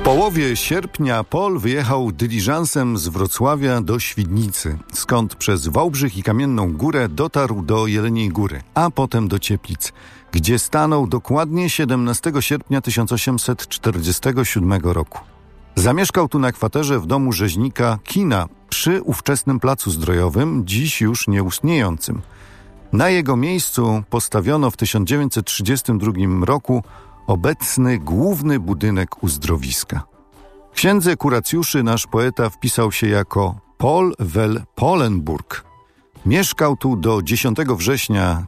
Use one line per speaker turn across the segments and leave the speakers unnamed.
połowie sierpnia Paul wyjechał dyliżansem z Wrocławia do Świdnicy, skąd przez Wałbrzych i Kamienną Górę dotarł do Jeleniej Góry, a potem do Cieplic, gdzie stanął dokładnie 17 sierpnia 1847 roku. Zamieszkał tu na kwaterze w domu rzeźnika Kina przy ówczesnym placu Zdrojowym, dziś już nieistniejącym. Na jego miejscu postawiono w 1932 roku obecny główny budynek uzdrowiska. W księdze kuracjuszy nasz poeta wpisał się jako Paul wel Polenburg. Mieszkał tu do 10 września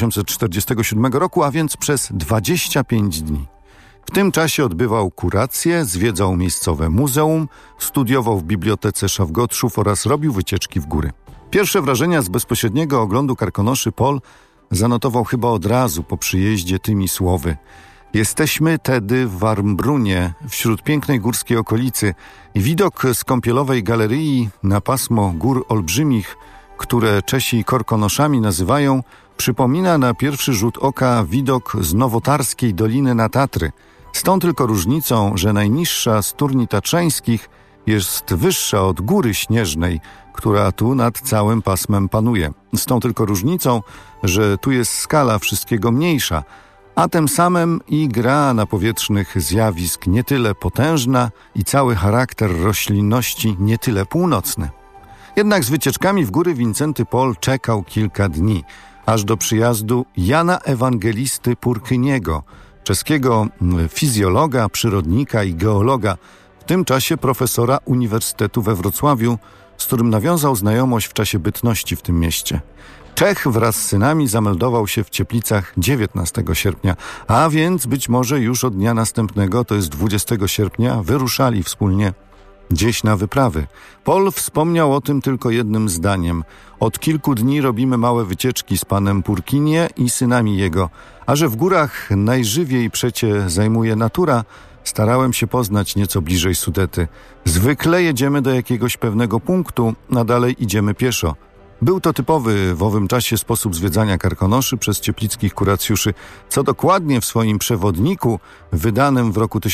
1847 roku, a więc przez 25 dni. W tym czasie odbywał kurację, zwiedzał miejscowe muzeum, studiował w bibliotece Szawgotrzów oraz robił wycieczki w góry. Pierwsze wrażenia z bezpośredniego oglądu Karkonoszy Paul zanotował chyba od razu po przyjeździe tymi słowy: jesteśmy tedy w Warmbrunie, wśród pięknej górskiej okolicy i widok z kąpielowej galerii na pasmo gór olbrzymich, które Czesi Korkonoszami nazywają, przypomina na pierwszy rzut oka widok z nowotarskiej doliny na Tatry. Z tą tylko różnicą, że najniższa z turni tatrzańskich jest wyższa od Góry Śnieżnej, która tu nad całym pasmem panuje. Z tą tylko różnicą, że tu jest skala wszystkiego mniejsza, a tym samym i gra napowietrznych zjawisk nie tyle potężna i cały charakter roślinności nie tyle północny. Jednak z wycieczkami w góry Wincenty Paul czekał kilka dni, aż do przyjazdu Jana Ewangelisty Purkyniego, czeskiego fizjologa, przyrodnika i geologa, w tym czasie profesora Uniwersytetu we Wrocławiu, z którym nawiązał znajomość w czasie bytności w tym mieście. Czech wraz z synami zameldował się w Cieplicach 19 sierpnia, a więc być może już od dnia następnego, to jest 20 sierpnia, wyruszali wspólnie gdzieś na wyprawy. Paul wspomniał o tym tylko jednym zdaniem. Od kilku dni robimy małe wycieczki z panem Purkinie i synami jego, a że w górach najżywiej przecie zajmuje natura, starałem się poznać nieco bliżej Sudety. Zwykle jedziemy do jakiegoś pewnego punktu, a dalej idziemy pieszo. Był to typowy w owym czasie sposób zwiedzania Karkonoszy przez cieplickich kuracjuszy, co dokładnie w swoim przewodniku wydanym w roku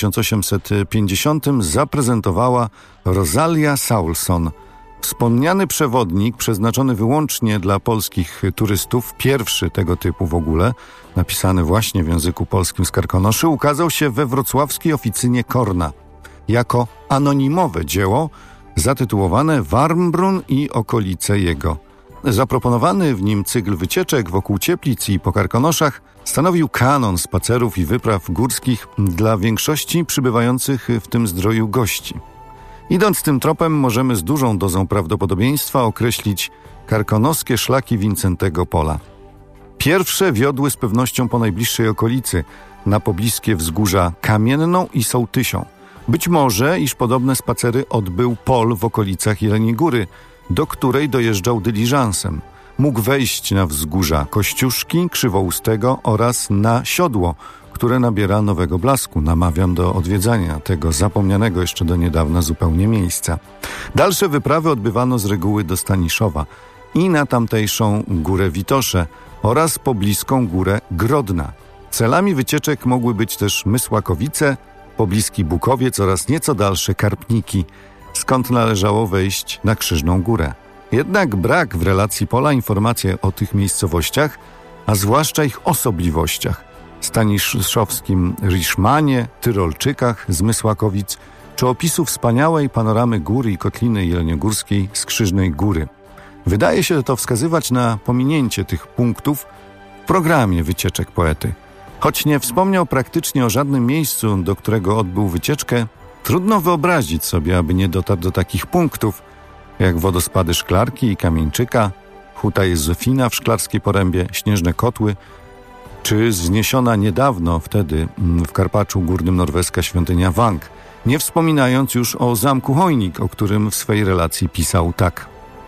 1850 zaprezentowała Rosalia Saulson. Wspomniany przewodnik, przeznaczony wyłącznie dla polskich turystów, pierwszy tego typu w ogóle, napisany właśnie w języku polskim z Karkonoszy, ukazał się we wrocławskiej oficynie Korna jako anonimowe dzieło zatytułowane Warmbrun i okolice jego. Zaproponowany w nim cykl wycieczek wokół Cieplic i po Karkonoszach stanowił kanon spacerów i wypraw górskich dla większości przybywających w tym zdroju gości. Idąc tym tropem, możemy z dużą dozą prawdopodobieństwa określić karkonoskie szlaki Wincentego Pola. Pierwsze wiodły z pewnością po najbliższej okolicy, na pobliskie wzgórza Kamienną i Sołtysią. Być może, iż podobne spacery odbył Paul w okolicach Jeleniej Góry, do której dojeżdżał dyliżansem. Mógł wejść na wzgórza Kościuszki, Krzywoustego oraz na Siodło, które nabiera nowego blasku. Namawiam do odwiedzania tego zapomnianego jeszcze do niedawna zupełnie miejsca. Dalsze wyprawy odbywano z reguły do Staniszowa i na tamtejszą Górę Witosze oraz pobliską Górę Grodna. Celami wycieczek mogły być też Mysłakowice, pobliski Bukowiec oraz nieco dalsze Karpniki, skąd należało wejść na Krzyżną Górę. Jednak brak w relacji Pola informacji o tych miejscowościach, a zwłaszcza ich osobliwościach, staniszowskim Riszmanie, Tyrolczykach z Mysłakowic, czy opisu wspaniałej panoramy gór i kotliny jeleniogórskiej z Krzyżnej Góry. Wydaje się to wskazywać na pominięcie tych punktów w programie wycieczek poety. Choć nie wspomniał praktycznie o żadnym miejscu, do którego odbył wycieczkę, trudno wyobrazić sobie, aby nie dotarł do takich punktów, jak wodospady Szklarki i Kamieńczyka, Huta Józefina w Szklarskiej Porębie, Śnieżne Kotły, czy wzniesiona niedawno wtedy w Karpaczu Górnym norweska świątynia Wang, nie wspominając już o Zamku Hojnik, o którym w swej relacji pisał tak.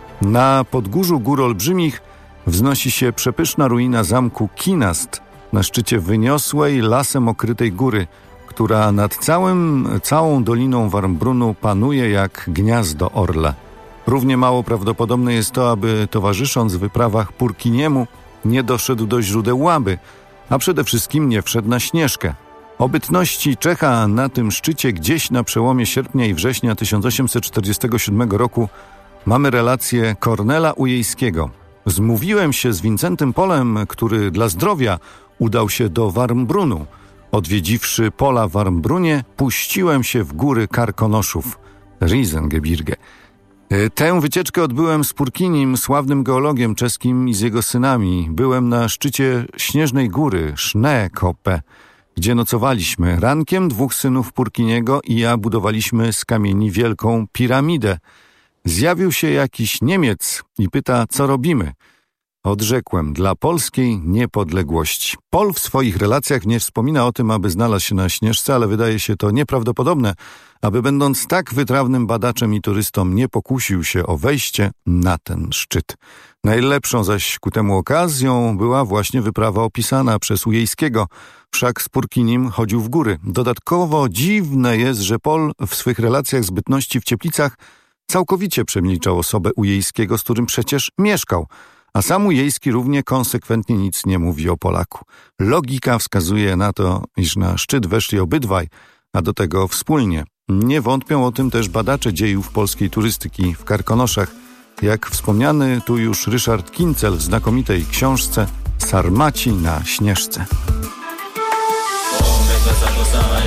Na podgórzu Gór Olbrzymich wznosi się przepyszna ruina zamku Kinast na szczycie wyniosłej, lasem okrytej góry, która nad całą doliną Warmbrunu panuje jak gniazdo orla. Równie mało prawdopodobne jest to, aby towarzysząc w wyprawach Purkiniemu nie doszedł do źródeł Łaby, a przede wszystkim nie wszedł na Śnieżkę. O bytności Czecha na tym szczycie gdzieś na przełomie sierpnia i września 1847 roku mamy relację Kornela Ujejskiego. Zmówiłem się z Wincentym Polem, który dla zdrowia udał się do Warmbrunu. Odwiedziwszy Pola w Warmbrunie, puściłem się w góry Karkonoszów, Riesengebirge. Tę wycieczkę odbyłem z Purkinim, sławnym geologiem czeskim i z jego synami. Byłem na szczycie Śnieżnej Góry, Schneekoppe, gdzie nocowaliśmy. Rankiem 2 synów Purkiniego i ja budowaliśmy z kamieni wielką piramidę. Zjawił się jakiś Niemiec i pyta, co robimy. Odrzekłem, dla polskiej niepodległości. Pol w swoich relacjach nie wspomina o tym, aby znalazł się na Śnieżce, ale wydaje się to nieprawdopodobne, aby będąc tak wytrawnym badaczem i turystą nie pokusił się o wejście na ten szczyt. Najlepszą zaś ku temu okazją była właśnie wyprawa opisana przez Ujejskiego. Wszak z Purkinim chodził w góry. Dodatkowo dziwne jest, że Pol w swych relacjach z bytności w Cieplicach całkowicie przemilczał osobę Ujejskiego, z którym przecież mieszkał. A sam Ujejski równie konsekwentnie nic nie mówi o Polaku. Logika wskazuje na to, iż na szczyt weszli obydwaj, a do tego wspólnie. Nie wątpią o tym też badacze dziejów polskiej turystyki w Karkonoszach, jak wspomniany tu już Ryszard Kincel w znakomitej książce Sarmaci na Śnieżce.